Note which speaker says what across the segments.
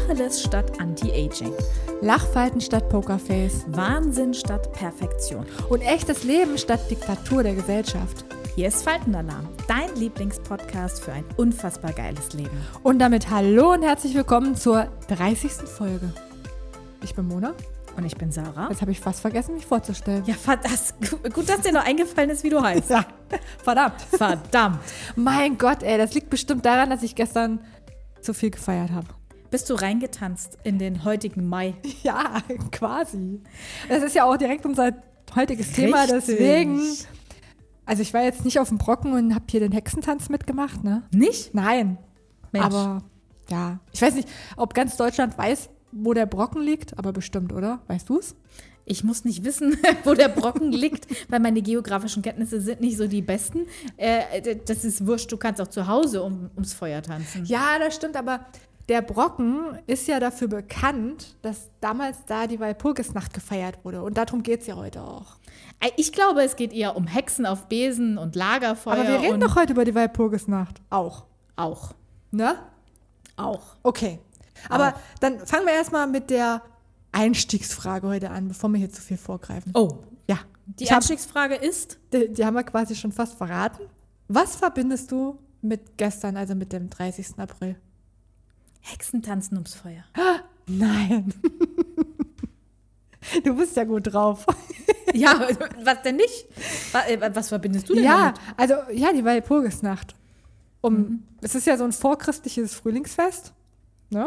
Speaker 1: Tacheles statt Anti-Aging.
Speaker 2: Lachfalten statt Pokerface.
Speaker 1: Wahnsinn statt Perfektion.
Speaker 2: Und echtes Leben statt Diktatur der Gesellschaft.
Speaker 1: Hier ist Faltenalarm, dein Lieblingspodcast für ein unfassbar geiles Leben.
Speaker 2: Und damit hallo und herzlich willkommen zur 30. Folge. Ich bin Mona.
Speaker 1: Und ich bin Sarah.
Speaker 2: Jetzt habe ich fast vergessen, mich vorzustellen.
Speaker 1: Ja, gut, dass dir noch eingefallen ist, wie du heißt.
Speaker 2: Ja, verdammt.
Speaker 1: Verdammt.
Speaker 2: Mein Gott, ey, das liegt bestimmt daran, dass ich gestern zu viel gefeiert habe.
Speaker 1: Bist du reingetanzt in den heutigen Mai?
Speaker 2: Ja, quasi. Das ist ja auch direkt unser heutiges Thema, deswegen. Also ich war jetzt nicht auf dem Brocken und habe hier den Hexentanz mitgemacht, ne?
Speaker 1: Nicht?
Speaker 2: Nein.
Speaker 1: Mensch.
Speaker 2: Aber ja, ich weiß nicht, ob ganz Deutschland weiß, wo der Brocken liegt, aber bestimmt, oder? Weißt du es?
Speaker 1: Ich muss nicht wissen, wo der Brocken liegt, weil meine geografischen Kenntnisse sind nicht so die besten. Das ist wurscht, du kannst auch zu Hause ums Feuer tanzen.
Speaker 2: Ja, das stimmt, aber der Brocken ist ja dafür bekannt, dass damals da die Walpurgisnacht gefeiert wurde. Und darum geht es ja heute auch.
Speaker 1: Ich glaube, es geht eher um Hexen auf Besen und Lagerfeuer.
Speaker 2: Aber wir reden doch heute über die Walpurgisnacht. Auch. Ne?
Speaker 1: Auch.
Speaker 2: Okay. Aber dann fangen wir erstmal mit der Einstiegsfrage heute an, bevor wir hier zu viel vorgreifen.
Speaker 1: Oh.
Speaker 2: Ja.
Speaker 1: Die Einstiegsfrage ist?
Speaker 2: Die haben wir quasi schon fast verraten. Was verbindest du mit gestern, also mit dem 30. April?
Speaker 1: Hexentanzen ums Feuer.
Speaker 2: Nein. Du bist ja gut drauf.
Speaker 1: Ja, was denn nicht? Was verbindest du denn damit?
Speaker 2: Also die Walpurgisnacht. Es ist ja so ein vorchristliches Frühlingsfest, ne?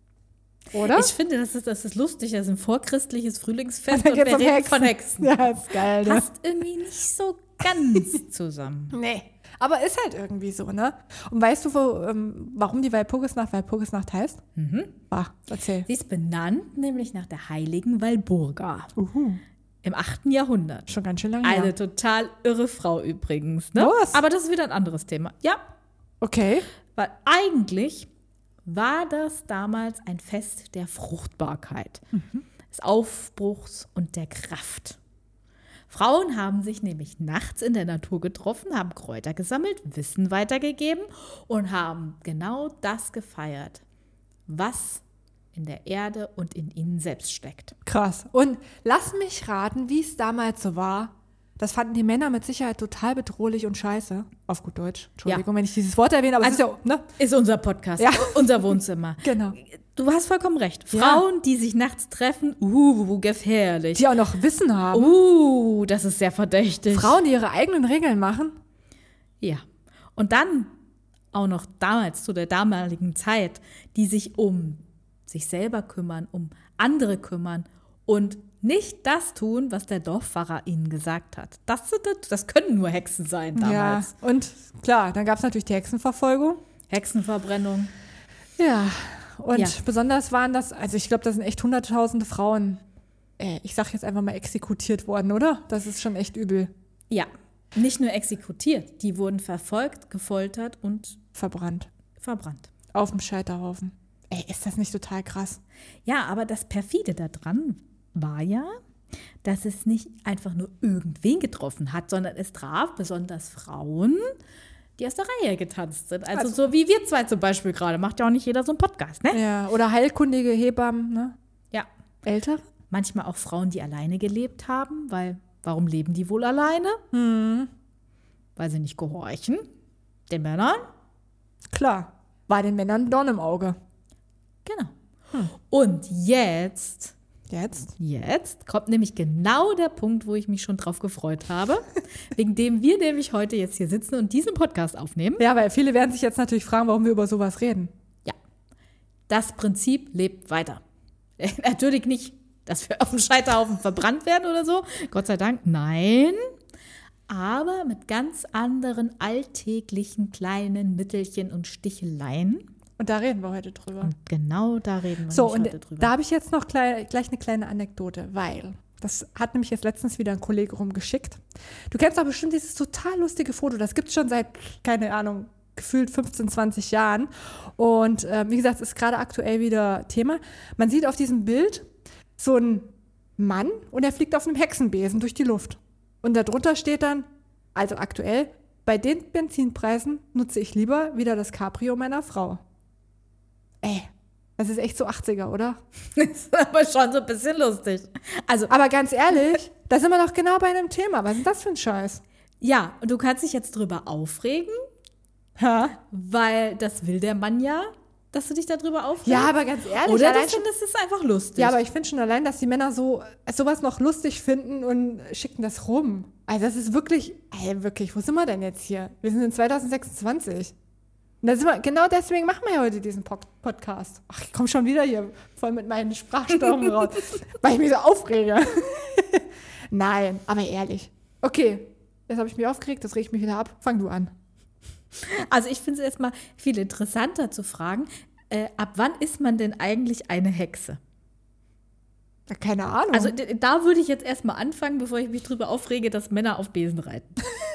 Speaker 2: Oder?
Speaker 1: Ich finde, das ist lustig. Das ist ein vorchristliches Frühlingsfest
Speaker 2: und
Speaker 1: wir reden von Hexen.
Speaker 2: Ja, ist geil, ne?
Speaker 1: Passt irgendwie nicht so ganz zusammen.
Speaker 2: Nee, aber ist halt irgendwie so, ne? Und weißt du, warum die Walpurgisnacht heißt? Erzähl.
Speaker 1: Sie ist benannt nämlich nach der heiligen Walburga. Im 8. Jahrhundert.
Speaker 2: Schon ganz schön lange her.
Speaker 1: Eine total irre Frau übrigens. Ne?
Speaker 2: Was?
Speaker 1: Aber das ist wieder ein anderes Thema. Ja.
Speaker 2: Okay.
Speaker 1: Weil eigentlich war das damals ein Fest der Fruchtbarkeit, des Aufbruchs und der Kraft. Frauen haben sich nämlich nachts in der Natur getroffen, haben Kräuter gesammelt, Wissen weitergegeben und haben genau das gefeiert, was in der Erde und in ihnen selbst steckt.
Speaker 2: Krass. Und lass mich raten, wie es damals so war. Das fanden die Männer mit Sicherheit total bedrohlich und scheiße. Auf gut Deutsch. Entschuldigung, wenn ich dieses Wort erwähne, aber
Speaker 1: also,
Speaker 2: es ist ja, ne?
Speaker 1: Ist unser Podcast, unser Wohnzimmer.
Speaker 2: Genau.
Speaker 1: Du hast vollkommen recht.
Speaker 2: Ja.
Speaker 1: Frauen, die sich nachts treffen, gefährlich.
Speaker 2: Die auch noch Wissen haben.
Speaker 1: Das ist sehr verdächtig.
Speaker 2: Frauen, die ihre eigenen Regeln machen.
Speaker 1: Ja. Und dann auch noch damals, zu der damaligen Zeit, die sich um sich selber kümmern, um andere kümmern und nicht das tun, was der Dorfpfarrer ihnen gesagt hat. Das können nur Hexen sein damals.
Speaker 2: Ja, und klar, dann gab es natürlich die Hexenverfolgung.
Speaker 1: Hexenverbrennung.
Speaker 2: Ja, und besonders waren das, also ich glaube, da sind echt hunderttausende Frauen, ich sag jetzt einfach mal exekutiert worden, oder? Das ist schon echt übel.
Speaker 1: Ja, nicht nur exekutiert, die wurden verfolgt, gefoltert und
Speaker 2: verbrannt.
Speaker 1: Auf
Speaker 2: dem Scheiterhaufen. Ist das nicht total krass?
Speaker 1: Ja, aber das Perfide daran war ja, dass es nicht einfach nur irgendwen getroffen hat, sondern es traf besonders Frauen, die aus der Reihe getanzt sind. Also so wie wir zwei zum Beispiel gerade. Macht ja auch nicht jeder so einen Podcast, ne?
Speaker 2: Ja, oder heilkundige Hebammen, ne?
Speaker 1: Ja.
Speaker 2: Ältere?
Speaker 1: Manchmal auch Frauen, die alleine gelebt haben, weil warum leben die wohl alleine? Weil sie nicht gehorchen den Männern.
Speaker 2: Klar, war den Männern ein Dorn im Auge.
Speaker 1: Genau. Und jetzt kommt nämlich genau der Punkt, wo ich mich schon drauf gefreut habe, wegen dem wir nämlich heute jetzt hier sitzen und diesen Podcast aufnehmen.
Speaker 2: Ja, weil viele werden sich jetzt natürlich fragen, warum wir über sowas reden.
Speaker 1: Ja, das Prinzip lebt weiter. Natürlich nicht, dass wir auf dem Scheiterhaufen verbrannt werden oder so, Gott sei Dank, nein. Aber mit ganz anderen alltäglichen kleinen Mittelchen und Sticheleien.
Speaker 2: Und da reden wir heute drüber.
Speaker 1: Und genau da reden wir
Speaker 2: heute
Speaker 1: drüber.
Speaker 2: Da habe ich jetzt noch gleich eine kleine Anekdote, weil das hat nämlich jetzt letztens wieder ein Kollege rumgeschickt. Du kennst doch bestimmt dieses total lustige Foto, das gibt es schon seit, keine Ahnung, gefühlt 15, 20 Jahren. Und wie gesagt, ist gerade aktuell wieder Thema. Man sieht auf diesem Bild so einen Mann und er fliegt auf einem Hexenbesen durch die Luft. Und darunter steht dann, also aktuell, bei den Benzinpreisen nutze ich lieber wieder das Cabrio meiner Frau. Das ist echt so 80er, oder?
Speaker 1: Das ist aber schon so ein bisschen lustig. Also,
Speaker 2: Aber ganz ehrlich, da sind wir doch genau bei einem Thema. Was ist denn das für ein Scheiß?
Speaker 1: ja, und du kannst dich jetzt drüber aufregen,
Speaker 2: Ha?
Speaker 1: weil das will der Mann ja, dass du dich darüber aufregst.
Speaker 2: Ja, aber ganz ehrlich.
Speaker 1: Oder du
Speaker 2: allein schon,
Speaker 1: findest es einfach lustig.
Speaker 2: ja, aber ich finde schon allein, dass die Männer sowas noch lustig finden und schicken das rum. Also das ist wirklich, wirklich, wo sind wir denn jetzt hier? Wir sind in 2026. Und da sind wir, genau deswegen machen wir ja heute diesen Podcast. Ach, ich komme schon wieder hier voll mit meinen Sprachstörungen raus, weil ich mich so aufrege. Nein, aber ehrlich. Okay, jetzt habe ich mich aufgeregt, das regt mich wieder ab. Fang du an.
Speaker 1: Also ich finde es erstmal viel interessanter zu fragen, ab wann ist man denn eigentlich eine Hexe?
Speaker 2: Ja, keine Ahnung.
Speaker 1: Also da würde ich jetzt erstmal anfangen, bevor ich mich drüber aufrege, dass Männer auf Besen reiten.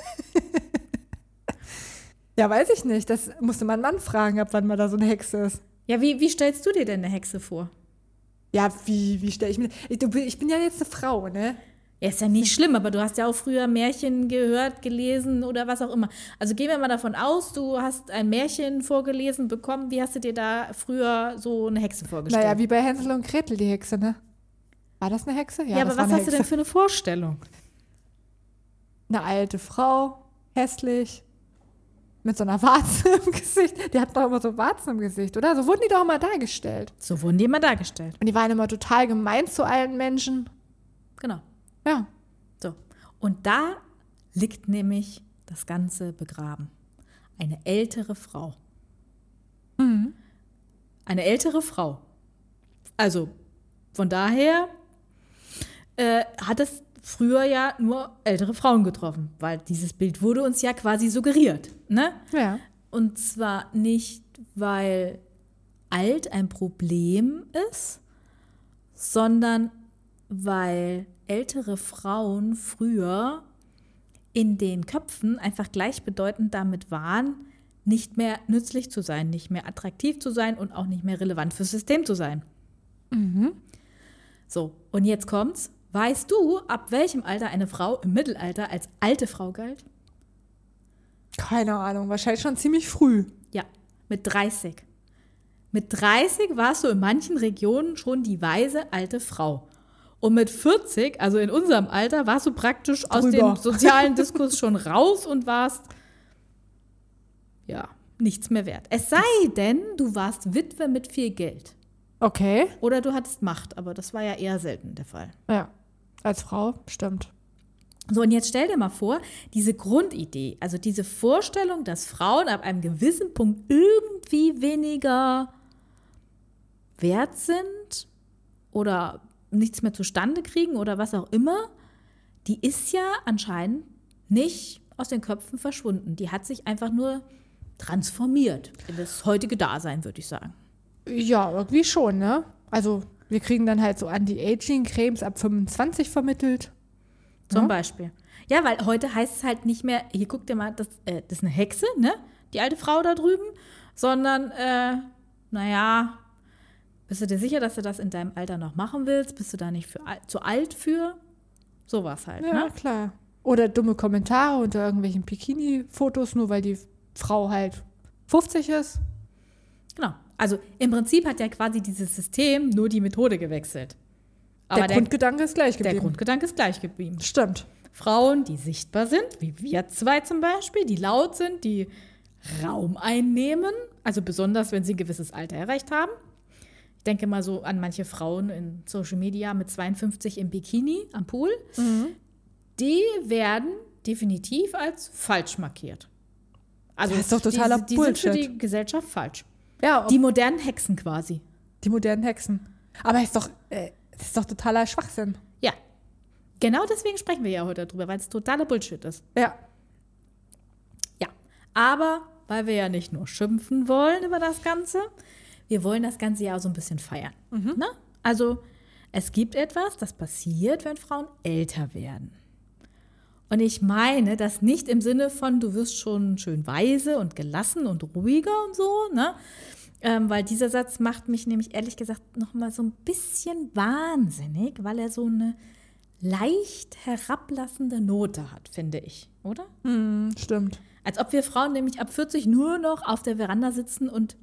Speaker 2: ja, weiß ich nicht. Das musste man einen Mann fragen, ab wann man da so eine Hexe ist.
Speaker 1: Ja, wie stellst du dir denn eine Hexe vor?
Speaker 2: Ja, wie stelle ich mir... Ich bin ja jetzt eine Frau, ne?
Speaker 1: Ja, ist ja nicht schlimm, aber du hast ja auch früher Märchen gehört, gelesen oder was auch immer. Also gehen wir mal davon aus, du hast ein Märchen vorgelesen bekommen. Wie hast du dir da früher so eine Hexe vorgestellt?
Speaker 2: Naja, wie bei Hänsel und Gretel, die Hexe, ne? War das eine Hexe?
Speaker 1: Ja, aber was hast du denn für eine Vorstellung?
Speaker 2: Eine alte Frau, hässlich, mit so einer Warze im Gesicht. Die hatten doch immer so Warzen im Gesicht, oder? So wurden die doch immer dargestellt.
Speaker 1: So wurden die immer dargestellt.
Speaker 2: Und die waren immer total gemein zu allen Menschen.
Speaker 1: Genau.
Speaker 2: Ja.
Speaker 1: So. Und da liegt nämlich das Ganze begraben. Eine ältere Frau.
Speaker 2: Mhm.
Speaker 1: Eine ältere Frau. Also von daher hat es früher ja nur ältere Frauen getroffen, weil dieses Bild wurde uns ja quasi suggeriert. Ne?
Speaker 2: Ja.
Speaker 1: Und zwar nicht, weil alt ein Problem ist, sondern weil ältere Frauen früher in den Köpfen einfach gleichbedeutend damit waren, nicht mehr nützlich zu sein, nicht mehr attraktiv zu sein und auch nicht mehr relevant fürs System zu sein.
Speaker 2: Mhm.
Speaker 1: So, und jetzt kommt's. Weißt du, ab welchem Alter eine Frau im Mittelalter als alte Frau galt?
Speaker 2: Keine Ahnung, wahrscheinlich schon ziemlich früh.
Speaker 1: Ja, mit 30. Mit 30 warst du in manchen Regionen schon die weise alte Frau. Und mit 40, also in unserem Alter, warst du praktisch aus dem sozialen Diskurs schon raus und warst, ja, nichts mehr wert. Es sei denn, du warst Witwe mit viel Geld.
Speaker 2: Okay.
Speaker 1: Oder du hattest Macht, aber das war ja eher selten der Fall.
Speaker 2: Ja, als Frau, stimmt.
Speaker 1: So, und jetzt stell dir mal vor, diese Grundidee, also diese Vorstellung, dass Frauen ab einem gewissen Punkt irgendwie weniger wert sind oder nichts mehr zustande kriegen oder was auch immer, die ist ja anscheinend nicht aus den Köpfen verschwunden. Die hat sich einfach nur transformiert in das heutige Dasein, würde ich sagen.
Speaker 2: Ja, irgendwie schon, ne? Also wir kriegen dann halt so Anti-Aging-Cremes ab 25 vermittelt.
Speaker 1: Zum Beispiel. Ja, weil heute heißt es halt nicht mehr, hier guck dir mal, das ist eine Hexe, ne? Die alte Frau da drüben, sondern, naja, bist du dir sicher, dass du das in deinem Alter noch machen willst? Bist du da nicht zu alt für? Sowas halt,
Speaker 2: Ja,
Speaker 1: ne?
Speaker 2: klar. Oder dumme Kommentare unter irgendwelchen Bikini-Fotos, nur weil die Frau halt 50 ist.
Speaker 1: Genau. Also im Prinzip hat ja quasi dieses System nur die Methode gewechselt. Aber
Speaker 2: Der Grundgedanke ist gleich
Speaker 1: der
Speaker 2: geblieben.
Speaker 1: Grundgedanke ist gleich geblieben.
Speaker 2: Stimmt.
Speaker 1: Frauen, die sichtbar sind, wie wir zwei zum Beispiel, die laut sind, die Raum einnehmen, also besonders, wenn sie ein gewisses Alter erreicht haben. Ich denke mal so an manche Frauen in Social Media mit 52 im Bikini am Pool.
Speaker 2: Mhm.
Speaker 1: Die werden definitiv als falsch markiert. Also
Speaker 2: Das ist doch totaler
Speaker 1: die sind für
Speaker 2: Bullshit.
Speaker 1: die Gesellschaft falsch.
Speaker 2: Ja,
Speaker 1: Die modernen Hexen quasi.
Speaker 2: die modernen Hexen. Aber das ist doch totaler Schwachsinn.
Speaker 1: Ja. Genau deswegen sprechen wir ja heute darüber, weil es totaler Bullshit ist.
Speaker 2: Ja.
Speaker 1: Ja. Aber weil wir ja nicht nur schimpfen wollen über das Ganze, wir wollen das Ganze ja auch so ein bisschen feiern. Ne? Also es gibt etwas, das passiert, wenn Frauen älter werden. Und ich meine das nicht im Sinne von, du wirst schon schön weise und gelassen und ruhiger und so, ne? Weil dieser Satz macht mich nämlich ehrlich gesagt noch mal so ein bisschen wahnsinnig, weil er so eine leicht herablassende Note hat, finde ich, oder?
Speaker 2: Stimmt.
Speaker 1: Als ob wir Frauen nämlich ab 40 nur noch auf der Veranda sitzen und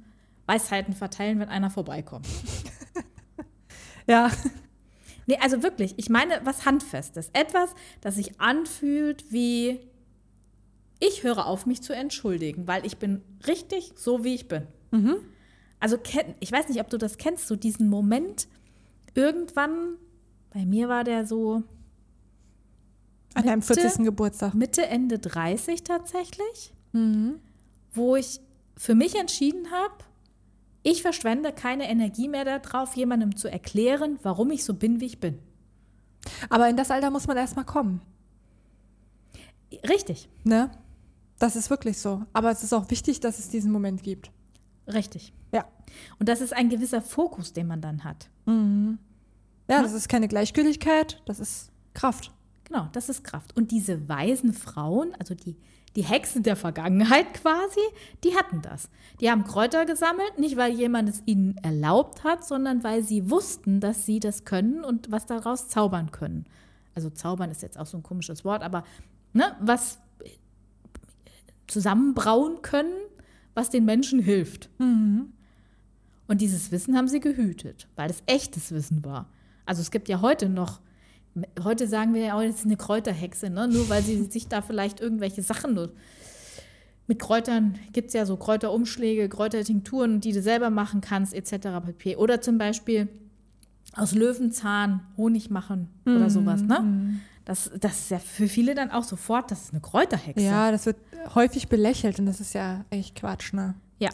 Speaker 1: Weisheiten verteilen, wenn einer vorbeikommt.
Speaker 2: Ja.
Speaker 1: Nee, also wirklich, ich meine was Handfestes. Etwas, das sich anfühlt wie, ich höre auf, mich zu entschuldigen, weil ich bin richtig so, wie ich bin. Also ich weiß nicht, ob du das kennst, so diesen Moment irgendwann, bei mir war der so
Speaker 2: An deinem 40. Geburtstag.
Speaker 1: Mitte, Ende 30 tatsächlich, wo ich für mich entschieden habe, ich verschwende keine Energie mehr darauf, jemandem zu erklären, warum ich so bin, wie ich bin.
Speaker 2: Aber in das Alter muss man erstmal kommen.
Speaker 1: Richtig.
Speaker 2: Ne? Das ist wirklich so. Aber es ist auch wichtig, dass es diesen Moment gibt.
Speaker 1: Richtig.
Speaker 2: Ja.
Speaker 1: Und das ist ein gewisser Fokus, den man dann hat.
Speaker 2: Ja, das ist keine Gleichgültigkeit, das ist Kraft.
Speaker 1: Genau, das ist Kraft. Und diese weisen Frauen, also die Hexen der Vergangenheit quasi, die hatten das. Die haben Kräuter gesammelt, nicht weil jemand es ihnen erlaubt hat, sondern weil sie wussten, dass sie das können und was daraus zaubern können. Also zaubern ist jetzt auch so ein komisches Wort, aber ne, was zusammenbrauen können, was den Menschen hilft. Und dieses Wissen haben sie gehütet, weil es echtes Wissen war. Also es gibt ja heute sagen wir ja, das ist eine Kräuterhexe, ne? Nur weil sie sich da vielleicht irgendwelche Sachen mit Kräutern, gibt es ja so Kräuterumschläge, Kräutertinkturen, die du selber machen kannst, etc. pp. Oder zum Beispiel aus Löwenzahn Honig machen oder sowas, ne? Das ist ja für viele dann auch sofort, das ist eine Kräuterhexe.
Speaker 2: Ja, das wird häufig belächelt und das ist ja echt Quatsch, ne?
Speaker 1: Ja.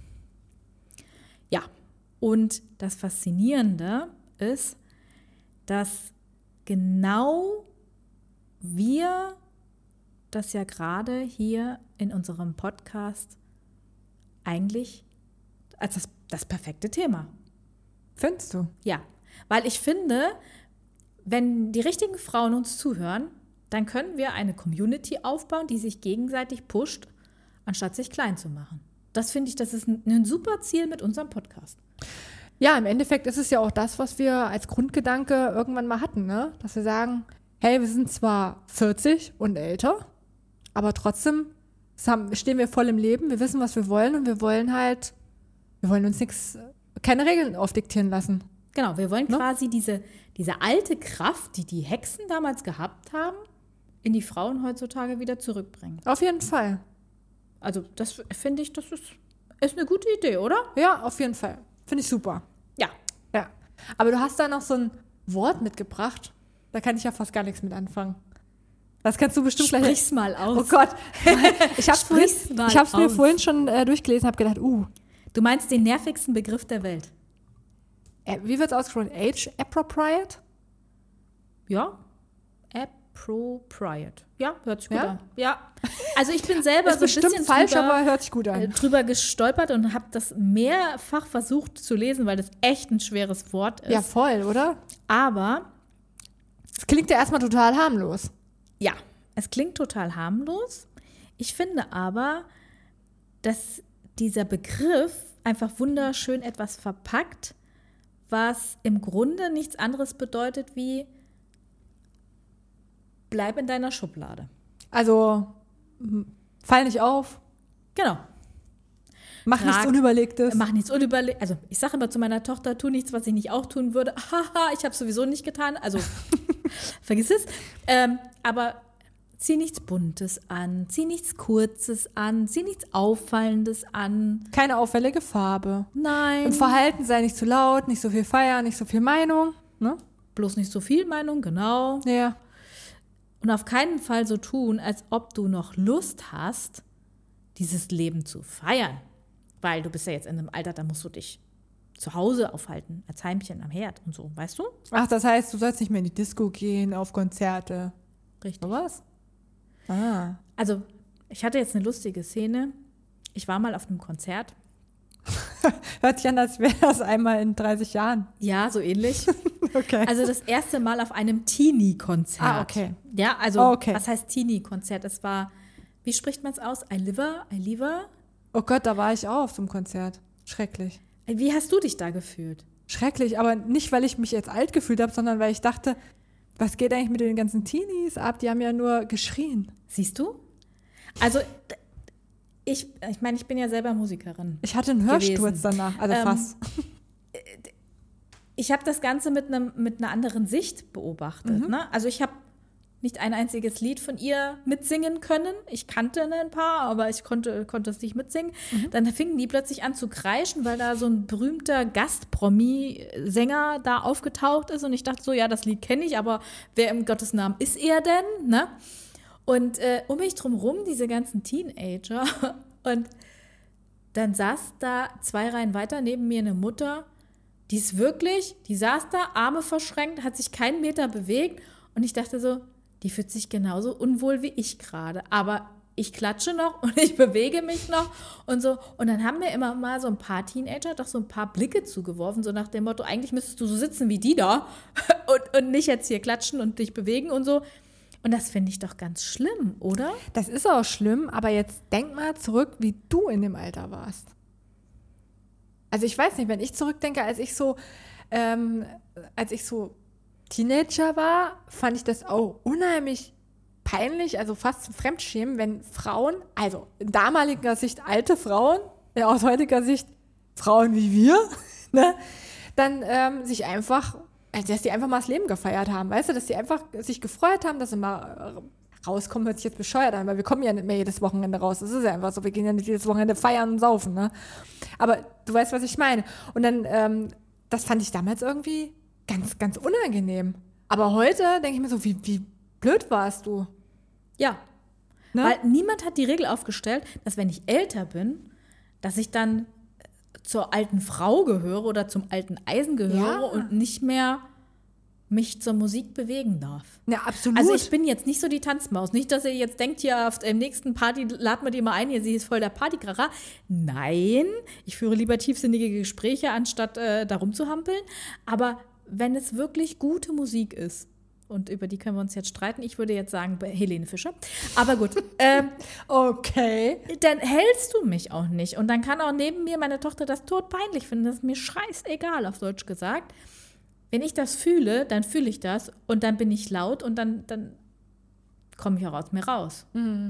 Speaker 1: Ja. Und das Faszinierende ist, dass genau wir das ja gerade hier in unserem Podcast eigentlich als das perfekte Thema.
Speaker 2: Findest du?
Speaker 1: Ja, weil ich finde, wenn die richtigen Frauen uns zuhören, dann können wir eine Community aufbauen, die sich gegenseitig pusht, anstatt sich klein zu machen. Das finde ich, das ist ein super Ziel mit unserem Podcast.
Speaker 2: Ja, im Endeffekt ist es ja auch das, was wir als Grundgedanke irgendwann mal hatten, ne? Dass wir sagen, hey, wir sind zwar 40 und älter, aber trotzdem stehen wir voll im Leben, wir wissen, was wir wollen und wir wollen uns keine Regeln aufdiktieren lassen.
Speaker 1: Genau, wir wollen quasi diese alte Kraft, die die Hexen damals gehabt haben, in die Frauen heutzutage wieder zurückbringen.
Speaker 2: Auf jeden Fall.
Speaker 1: Also das finde ich, das ist eine gute Idee, oder?
Speaker 2: Ja, auf jeden Fall. Finde ich super.
Speaker 1: Ja.
Speaker 2: Aber du hast da noch so ein Wort mitgebracht, da kann ich ja fast gar nichts mit anfangen. Das kannst du bestimmt gleich.
Speaker 1: Sprich's mal aus.
Speaker 2: Oh Gott. Ich habe es mir vorhin schon durchgelesen, habe gedacht,
Speaker 1: Du meinst den nervigsten Begriff der Welt?
Speaker 2: Wie wird es ausgesprochen? Age appropriate?
Speaker 1: Ja. Appropriate. Ja, hört sich gut an. Ja. Also ich bin selber so ein bisschen
Speaker 2: falsch, aber hört sich gut an.
Speaker 1: Drüber gestolpert und habe das mehrfach versucht zu lesen, weil das echt ein schweres Wort ist.
Speaker 2: Ja, voll, oder?
Speaker 1: Aber
Speaker 2: es klingt ja erstmal total harmlos.
Speaker 1: Ja, es klingt total harmlos. Ich finde aber, dass dieser Begriff einfach wunderschön etwas verpackt, was im Grunde nichts anderes bedeutet wie bleib in deiner Schublade.
Speaker 2: Also fall nicht auf.
Speaker 1: Genau.
Speaker 2: Mach nichts Unüberlegtes.
Speaker 1: Mach nichts Unüberlegtes. Also ich sage immer zu meiner Tochter, tu nichts, was ich nicht auch tun würde. Haha, ich habe sowieso nicht getan. Also vergiss es. Aber zieh nichts Buntes an, zieh nichts Kurzes an, zieh nichts Auffallendes an.
Speaker 2: Keine auffällige Farbe.
Speaker 1: Nein.
Speaker 2: Im Verhalten sei nicht zu laut, nicht so viel feiern, nicht so viel Meinung. Ne?
Speaker 1: Bloß nicht so viel Meinung, genau.
Speaker 2: Ja.
Speaker 1: Und auf keinen Fall so tun, als ob du noch Lust hast, dieses Leben zu feiern. Weil du bist ja jetzt in einem Alter, da musst du dich zu Hause aufhalten, als Heimchen am Herd und so, weißt du?
Speaker 2: Ach, das heißt, du sollst nicht mehr in die Disco gehen, auf Konzerte.
Speaker 1: Richtig.
Speaker 2: Oder was? Ah.
Speaker 1: Also, ich hatte jetzt eine lustige Szene. Ich war mal auf einem Konzert.
Speaker 2: Hört sich an, als wäre das einmal in 30 Jahren.
Speaker 1: Ja, so ähnlich.
Speaker 2: Okay.
Speaker 1: Also das erste Mal auf einem Teenie-Konzert.
Speaker 2: Ah, okay.
Speaker 1: Ja, also
Speaker 2: okay.
Speaker 1: Was heißt Teenie-Konzert? Es war, wie spricht man es aus? I live?
Speaker 2: Oh Gott, da war ich auch auf so einem Konzert. Schrecklich.
Speaker 1: Wie hast du dich da gefühlt?
Speaker 2: Schrecklich, aber nicht, weil ich mich jetzt alt gefühlt habe, sondern weil ich dachte, was geht eigentlich mit den ganzen Teenies ab? Die haben ja nur geschrien.
Speaker 1: Siehst du? Also ich meine, ich bin ja selber Musikerin.
Speaker 2: Ich hatte einen Hörsturz danach, also fast.
Speaker 1: Ich habe das Ganze mit einer anderen Sicht beobachtet. Ne? Also ich habe nicht ein einziges Lied von ihr mitsingen können. Ich kannte ein paar, aber ich konnte es nicht mitsingen. Dann fingen die plötzlich an zu kreischen, weil da so ein berühmter Gast-Promi-Sänger da aufgetaucht ist. Und ich dachte so, ja, das Lied kenne ich, aber wer im Gottes Namen ist er denn? Ne? Und um mich drumherum diese ganzen Teenager. Und dann saß da 2 Reihen weiter neben mir eine Mutter, die saß da, Arme verschränkt, hat sich keinen Meter bewegt. Und ich dachte so, die fühlt sich genauso unwohl wie ich gerade. Aber ich klatsche noch und ich bewege mich noch und so. Und dann haben mir immer mal so ein paar Teenager doch so ein paar Blicke zugeworfen, so nach dem Motto, eigentlich müsstest du so sitzen wie die da und nicht jetzt hier klatschen und dich bewegen und so. Und das finde ich doch ganz schlimm, oder?
Speaker 2: Das ist auch schlimm, aber jetzt denk mal zurück, wie du in dem Alter warst. Also ich weiß nicht, wenn ich zurückdenke, als ich so Teenager war, fand ich das auch unheimlich peinlich, also fast zum Fremdschämen, wenn Frauen, also in damaliger Sicht alte Frauen, aus heutiger Sicht Frauen wie wir, ne, dann sich einfach, also dass die einfach mal das Leben gefeiert haben, weißt du, dass die einfach sich gefreut haben, dass sie mal rauskommen, hört sich jetzt bescheuert an, weil wir kommen ja nicht mehr jedes Wochenende raus, das ist ja einfach so, wir gehen ja nicht jedes Wochenende feiern und saufen, ne, aber du weißt, was ich meine. Und dann, das fand ich damals irgendwie ganz, ganz unangenehm. Aber heute denke ich mir so, wie blöd warst du?
Speaker 1: Ja,
Speaker 2: Ne?
Speaker 1: weil niemand hat die Regel aufgestellt, dass wenn ich älter bin, dass ich dann zur alten Frau gehöre oder zum alten Eisen gehöre
Speaker 2: Ja.
Speaker 1: und nicht mehr mich zur Musik bewegen darf.
Speaker 2: Ja, absolut.
Speaker 1: Also ich bin jetzt nicht so die Tanzmaus. Nicht, dass ihr jetzt denkt, hier auf der nächsten Party laden wir die mal ein, sie ist voll der Partykracher. Nein, ich führe lieber tiefsinnige Gespräche, anstatt da rumzuhampeln. Aber wenn es wirklich gute Musik ist, und über die können wir uns jetzt streiten, ich würde jetzt sagen Helene Fischer, aber gut,
Speaker 2: okay.
Speaker 1: dann hältst du mich auch nicht. Und dann kann auch neben mir meine Tochter das todpeinlich finden. Das ist mir scheißegal, auf Deutsch gesagt. Wenn ich das fühle, dann fühle ich das und dann bin ich laut und dann komme ich auch aus mir raus.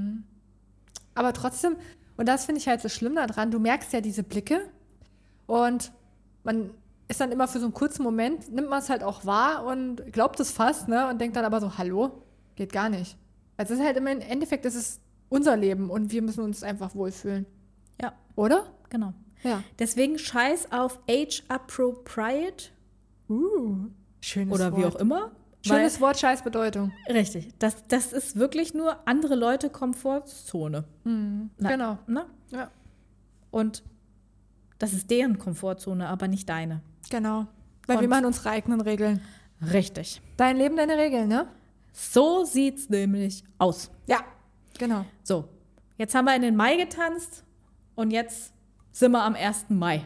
Speaker 2: Aber trotzdem, und das finde ich halt so schlimm daran, du merkst ja diese Blicke und man ist dann immer für so einen kurzen Moment, nimmt man es halt auch wahr und glaubt es fast, ne, und denkt dann aber so, hallo, geht gar nicht. Also es ist halt im Endeffekt, es ist unser Leben und wir müssen uns einfach wohlfühlen.
Speaker 1: Ja,
Speaker 2: Oder?
Speaker 1: genau.
Speaker 2: Ja.
Speaker 1: Deswegen scheiß auf age-appropriate
Speaker 2: Schönes
Speaker 1: oder
Speaker 2: Wort.
Speaker 1: wie auch immer.
Speaker 2: Schönes Wort, scheiß Bedeutung.
Speaker 1: Richtig. Das ist wirklich nur andere Leute Komfortzone.
Speaker 2: Genau.
Speaker 1: Ne?
Speaker 2: Ja.
Speaker 1: Und das ist deren Komfortzone, aber nicht deine.
Speaker 2: Genau. Weil
Speaker 1: Und-
Speaker 2: wir machen unsere eigenen Regeln.
Speaker 1: Richtig.
Speaker 2: Dein Leben, deine Regeln, ne?
Speaker 1: So sieht's nämlich aus.
Speaker 2: Ja. Genau.
Speaker 1: So, jetzt haben wir in den Mai getanzt und jetzt sind wir am 1. Mai.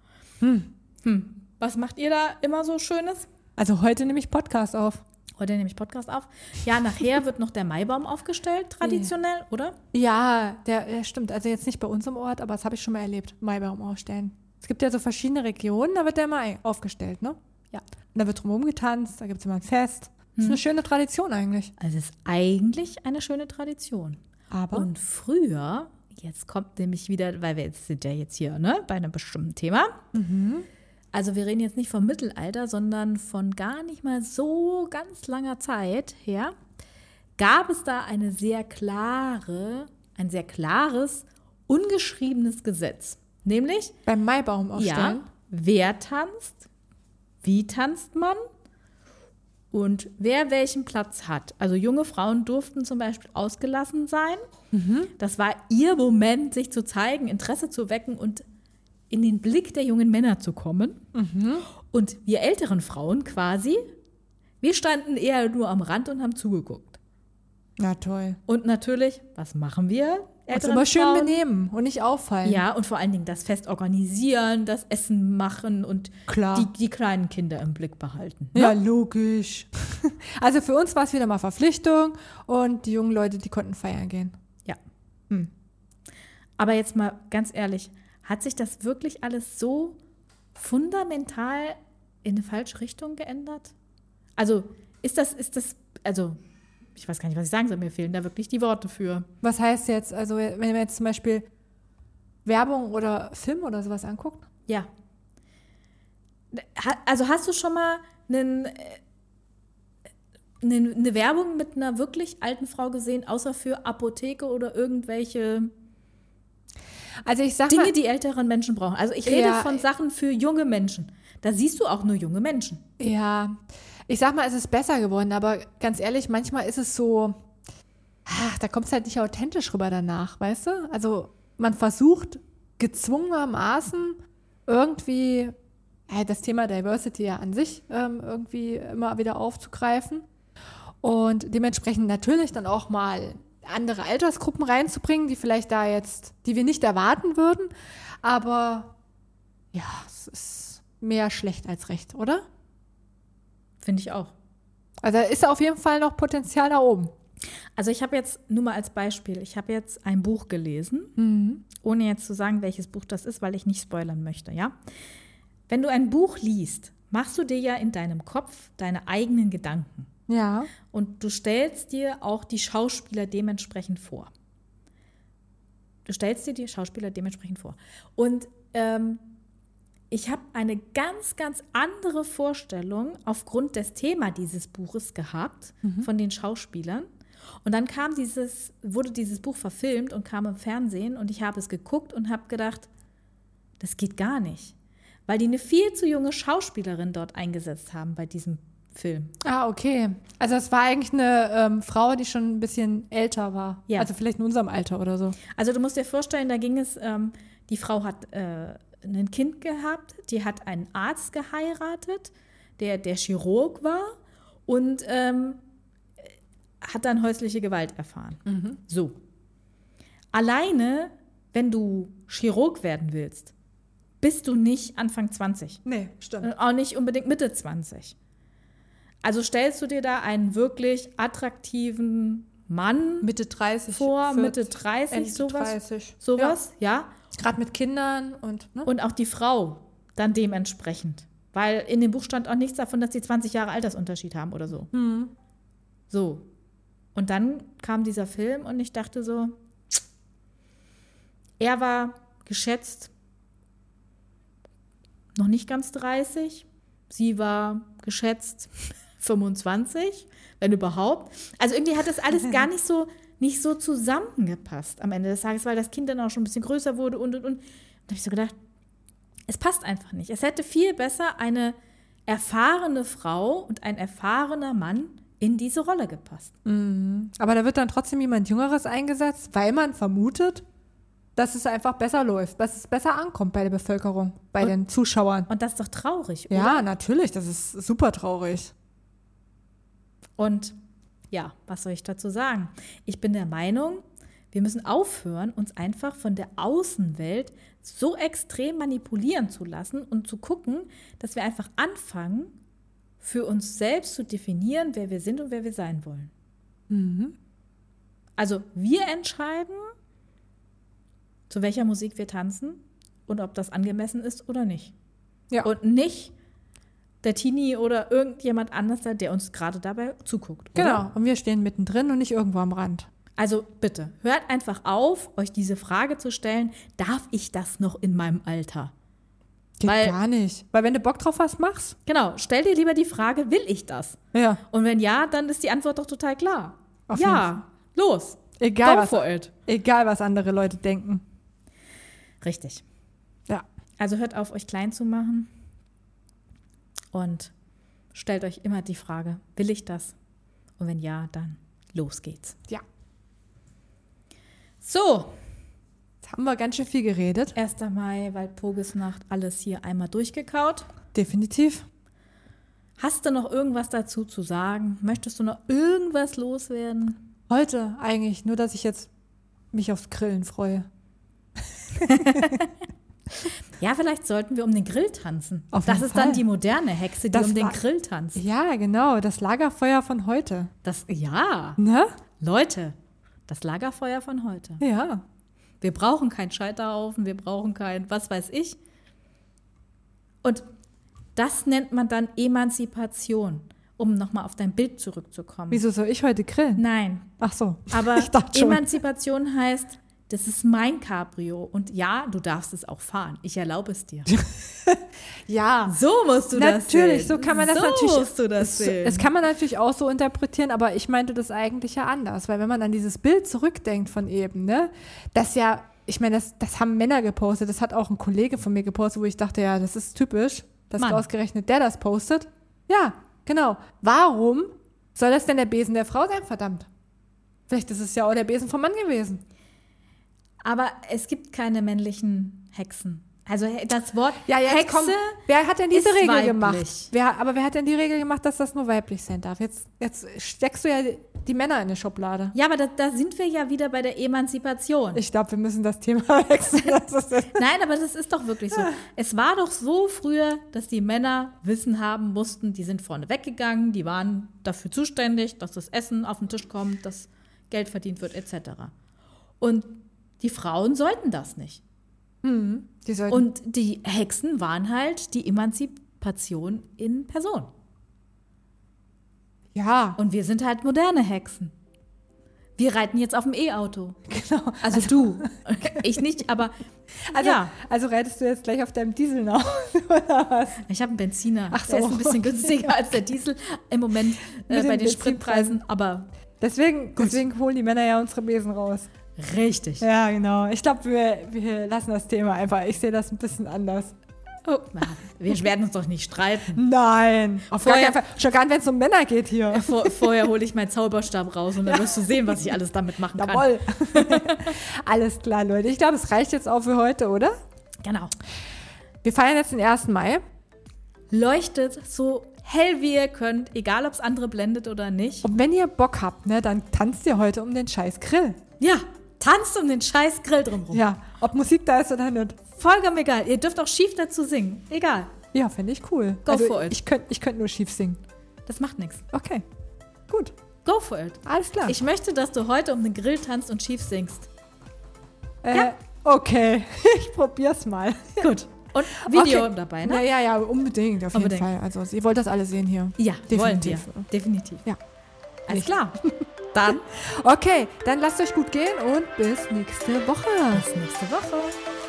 Speaker 1: Was macht ihr da immer so Schönes?
Speaker 2: Also heute nehme ich Podcast auf.
Speaker 1: Heute nehme ich Podcast auf. Ja, nachher wird noch der Maibaum aufgestellt, traditionell, oder?
Speaker 2: Ja, der stimmt. Also jetzt nicht bei uns im Ort, aber das habe ich schon mal erlebt. Maibaum aufstellen. Es gibt ja so verschiedene Regionen, da wird der Mai aufgestellt, ne?
Speaker 1: Ja.
Speaker 2: Und da wird drumherum getanzt, da gibt es immer ein Fest. Das ist eine schöne Tradition eigentlich.
Speaker 1: Also es ist eigentlich eine schöne Tradition.
Speaker 2: Aber
Speaker 1: Und früher, jetzt kommt nämlich wieder, weil wir jetzt sind ja jetzt hier, ne, bei einem bestimmten Thema. Also wir reden jetzt nicht vom Mittelalter, sondern von gar nicht mal so ganz langer Zeit her, gab es da ein sehr klares, ungeschriebenes Gesetz. Nämlich,
Speaker 2: beim Maibaum aufstellen.
Speaker 1: ja, wer tanzt, wie tanzt man und wer welchen Platz hat. Also junge Frauen durften zum Beispiel ausgelassen sein. Das war ihr Moment, sich zu zeigen, Interesse zu wecken und in den Blick der jungen Männer zu kommen. Und wir älteren Frauen quasi, wir standen eher nur am Rand und haben zugeguckt.
Speaker 2: Na toll.
Speaker 1: Und natürlich, was machen wir?
Speaker 2: Also immer schön benehmen und nicht auffallen.
Speaker 1: Ja, und vor allen Dingen das Fest organisieren, das Essen machen und
Speaker 2: Klar.
Speaker 1: die kleinen Kinder im Blick behalten. Ne?
Speaker 2: Ja, logisch. Also für uns war es wieder mal Verpflichtung und die jungen Leute, die konnten feiern gehen.
Speaker 1: Ja. Aber jetzt mal ganz ehrlich, hat sich das wirklich alles so fundamental in eine falsche Richtung geändert? Also also ich weiß gar nicht, was ich sagen soll, mir fehlen da wirklich die Worte für.
Speaker 2: Was heißt jetzt, also wenn wir jetzt zum Beispiel Werbung oder Film oder sowas anguckt?
Speaker 1: Ja. Also hast du schon mal eine Werbung mit einer wirklich alten Frau gesehen, außer für Apotheke oder irgendwelche
Speaker 2: Also ich sag
Speaker 1: Dinge,
Speaker 2: mal,
Speaker 1: die älteren Menschen brauchen? Also ich rede
Speaker 2: Ja.
Speaker 1: von Sachen für junge Menschen. Da siehst du auch nur junge Menschen.
Speaker 2: ja, ich sag mal, es ist besser geworden, aber ganz ehrlich, manchmal ist es so, da kommt es halt nicht authentisch rüber danach, weißt du? Also man versucht gezwungenermaßen irgendwie das Thema Diversity ja an sich irgendwie immer wieder aufzugreifen und dementsprechend natürlich dann auch mal andere Altersgruppen reinzubringen, die vielleicht da jetzt, die wir nicht erwarten würden, aber ja, es ist mehr schlecht als recht, oder?
Speaker 1: Finde ich auch.
Speaker 2: Also da ist auf jeden Fall noch Potenzial da oben.
Speaker 1: Also ich habe jetzt, nur mal als Beispiel, ich habe jetzt ein Buch gelesen, ohne jetzt zu sagen, welches Buch das ist, weil ich nicht spoilern möchte, ja? Wenn du ein Buch liest, machst du dir ja in deinem Kopf deine eigenen Gedanken.
Speaker 2: Ja.
Speaker 1: Und du stellst dir auch die Schauspieler dementsprechend vor. Und ich habe eine ganz, ganz andere Vorstellung aufgrund des Themas dieses Buches gehabt, von den Schauspielern. Und dann wurde dieses Buch verfilmt und kam im Fernsehen und ich habe es geguckt und habe gedacht, das geht gar nicht. Weil die eine viel zu junge Schauspielerin dort eingesetzt haben bei diesem Film.
Speaker 2: Ah, okay. Also es war eigentlich eine Frau, die schon ein bisschen älter war.
Speaker 1: Ja.
Speaker 2: Also vielleicht in unserem Alter oder so.
Speaker 1: Also du musst dir vorstellen, da ging es, die Frau hat ein Kind gehabt, die hat einen Arzt geheiratet, der Chirurg war und hat dann häusliche Gewalt erfahren. So. Alleine, wenn du Chirurg werden willst, bist du nicht Anfang 20.
Speaker 2: Nee, stimmt.
Speaker 1: Und auch nicht unbedingt Mitte 20. Also stellst du dir da einen wirklich attraktiven Mann
Speaker 2: Mitte 30
Speaker 1: vor,
Speaker 2: 40,
Speaker 1: Mitte 30,
Speaker 2: Ende
Speaker 1: sowas?
Speaker 2: 30.
Speaker 1: Sowas, ja.
Speaker 2: Ja. Gerade mit Kindern und, ne?
Speaker 1: Und auch die Frau dann dementsprechend. Weil in dem Buch stand auch nichts davon, dass die 20 Jahre Altersunterschied haben oder so. So. Und dann kam dieser Film und ich dachte so, er war geschätzt noch nicht ganz 30, sie war geschätzt 25, wenn überhaupt. Also irgendwie hat das alles gar nicht so zusammengepasst am Ende des Tages, weil das Kind dann auch schon ein bisschen größer wurde und. Da habe ich so gedacht, es passt einfach nicht. Es hätte viel besser eine erfahrene Frau und ein erfahrener Mann in diese Rolle gepasst.
Speaker 2: Aber da wird dann trotzdem jemand Jüngeres eingesetzt, weil man vermutet, dass es einfach besser läuft, dass es besser ankommt bei der Bevölkerung, bei den Zuschauern.
Speaker 1: Und das ist doch traurig, oder?
Speaker 2: Ja, natürlich, das ist super traurig.
Speaker 1: Und ja, was soll ich dazu sagen? Ich bin der Meinung, wir müssen aufhören, uns einfach von der Außenwelt so extrem manipulieren zu lassen und zu gucken, dass wir einfach anfangen, für uns selbst zu definieren, wer wir sind und wer wir sein wollen. Also wir entscheiden, zu welcher Musik wir tanzen und ob das angemessen ist oder nicht.
Speaker 2: Ja.
Speaker 1: Und nicht der Teenie oder irgendjemand anders, der uns gerade dabei zuguckt. Oder?
Speaker 2: Genau, und wir stehen mittendrin und nicht irgendwo am Rand.
Speaker 1: Also bitte, hört einfach auf, euch diese Frage zu stellen, darf ich das noch in meinem Alter?
Speaker 2: Geht
Speaker 1: Weil-
Speaker 2: gar nicht. Weil wenn du Bock drauf hast, mach's.
Speaker 1: Genau, stell dir lieber die Frage, will ich das?
Speaker 2: Ja.
Speaker 1: Und wenn ja, dann ist die Antwort doch total klar.
Speaker 2: Auf jeden
Speaker 1: Ja, los.
Speaker 2: Egal
Speaker 1: Go for it.
Speaker 2: egal, was andere Leute denken.
Speaker 1: Richtig.
Speaker 2: Ja.
Speaker 1: Also hört auf, euch klein zu machen und stellt euch immer die Frage, will ich das? Und wenn ja, dann los geht's.
Speaker 2: Ja.
Speaker 1: So,
Speaker 2: Jetzt haben wir ganz schön viel geredet.
Speaker 1: 1. Mai, Walpurgisnacht, alles hier einmal durchgekaut.
Speaker 2: Definitiv.
Speaker 1: Hast du noch irgendwas dazu zu sagen? Möchtest du noch irgendwas loswerden?
Speaker 2: Heute eigentlich, nur dass ich jetzt mich aufs Grillen freue.
Speaker 1: Ja, vielleicht sollten wir um den Grill tanzen.
Speaker 2: Auf
Speaker 1: Das
Speaker 2: jeden
Speaker 1: ist dann
Speaker 2: Fall.
Speaker 1: die moderne Hexe, die
Speaker 2: Das
Speaker 1: um den
Speaker 2: war-
Speaker 1: Grill tanzt.
Speaker 2: Ja, genau, das Lagerfeuer von heute.
Speaker 1: Ja,
Speaker 2: Ne?
Speaker 1: Leute, das Lagerfeuer von heute.
Speaker 2: Ja.
Speaker 1: Wir brauchen keinen Scheiterhaufen, wir brauchen kein was weiß ich. Und das nennt man dann Emanzipation, um nochmal auf dein Bild zurückzukommen.
Speaker 2: Wieso soll ich heute grillen?
Speaker 1: Nein,
Speaker 2: Ach so.
Speaker 1: aber
Speaker 2: Ich dachte schon.
Speaker 1: Emanzipation heißt, das ist mein Cabrio und ja, du darfst es auch fahren. Ich erlaube es dir.
Speaker 2: Ja,
Speaker 1: So musst du das sehen.
Speaker 2: natürlich, so kann man das natürlich.
Speaker 1: So musst du das sehen.
Speaker 2: Das kann man natürlich auch so interpretieren, aber ich meinte das eigentlich ja anders, weil wenn man an dieses Bild zurückdenkt von eben, ne, das ja, ich meine, das haben Männer gepostet, das hat auch ein Kollege von mir gepostet, wo ich dachte, ja, das ist typisch, dass
Speaker 1: Mann.
Speaker 2: ausgerechnet der das postet. Ja, genau. Warum soll das denn der Besen der Frau sein, verdammt? Vielleicht ist es ja auch der Besen vom Mann gewesen.
Speaker 1: Aber es gibt keine männlichen Hexen. Also das Wort
Speaker 2: Ja, jetzt
Speaker 1: Hexe
Speaker 2: komm, wer hat denn diese
Speaker 1: ist
Speaker 2: Regel
Speaker 1: weiblich.
Speaker 2: gemacht? Wer hat denn die Regel gemacht, dass das nur weiblich sein darf? Jetzt steckst du ja die Männer in eine Schublade.
Speaker 1: Ja, aber da sind wir ja wieder bei der Emanzipation.
Speaker 2: Ich glaube, wir müssen das Thema wechseln.
Speaker 1: Nein, aber das ist doch wirklich so. Es war doch so früher, dass die Männer Wissen haben mussten, die sind vorne weggegangen, die waren dafür zuständig, dass das Essen auf den Tisch kommt, dass Geld verdient wird, etc. Und die Frauen sollten das nicht.
Speaker 2: Die sollten
Speaker 1: Und die Hexen waren halt die Emanzipation in Person.
Speaker 2: ja,
Speaker 1: Und wir sind halt moderne Hexen. Wir reiten jetzt auf dem E-Auto.
Speaker 2: genau.
Speaker 1: Also du. Ich nicht, aber ja.
Speaker 2: Also reitest du jetzt gleich auf deinem Diesel nach, oder was?
Speaker 1: Ich habe einen Benziner.
Speaker 2: Ach so.
Speaker 1: Der ist ein bisschen günstiger als der Diesel im Moment
Speaker 2: Mit
Speaker 1: bei
Speaker 2: den
Speaker 1: den Spritpreisen. Aber
Speaker 2: Deswegen holen die Männer ja unsere Besen raus.
Speaker 1: richtig.
Speaker 2: Ja, genau. Ich glaube, wir lassen das Thema einfach. Ich sehe das ein bisschen anders.
Speaker 1: Oh, na, wir werden uns doch nicht streiten.
Speaker 2: Nein, auf gar
Speaker 1: Vorher-
Speaker 2: keinen Fall. Schon gar nicht, wenn es um Männer geht hier.
Speaker 1: Vorher hole ich meinen Zauberstab raus und dann wirst du sehen, was ich alles damit machen kann.
Speaker 2: Jawohl. Alles klar, Leute. Ich glaube, es reicht jetzt auch für heute, oder?
Speaker 1: Genau.
Speaker 2: Wir feiern jetzt den 1. Mai.
Speaker 1: Leuchtet so hell wie ihr könnt, egal ob es andere blendet oder nicht.
Speaker 2: Und wenn ihr Bock habt, ne, dann tanzt ihr heute um den scheiß Grill.
Speaker 1: Ja, tanzt um den scheiß Grill drumherum.
Speaker 2: Ja, ob Musik da ist oder nicht.
Speaker 1: Vollkommen egal. Ihr dürft auch schief dazu singen. Egal.
Speaker 2: Ja, finde ich cool.
Speaker 1: Go for it.
Speaker 2: Ich könnt nur schief singen.
Speaker 1: Das macht nichts.
Speaker 2: Okay, gut.
Speaker 1: Go for it.
Speaker 2: Alles klar.
Speaker 1: Ich möchte, dass du heute um den Grill tanzt und schief singst.
Speaker 2: Okay, ich probier's mal.
Speaker 1: Gut. Und Video
Speaker 2: Okay.
Speaker 1: dabei, ne?
Speaker 2: Ja, unbedingt, auf
Speaker 1: Unbedingt.
Speaker 2: jeden Fall. Also, ihr wollt das alle sehen hier.
Speaker 1: Ja, wollen wir.
Speaker 2: Definitiv.
Speaker 1: Definitiv.
Speaker 2: Ja.
Speaker 1: Alles klar. Dann
Speaker 2: Okay, dann lasst euch gut gehen und bis nächste Woche.
Speaker 1: bis nächste Woche.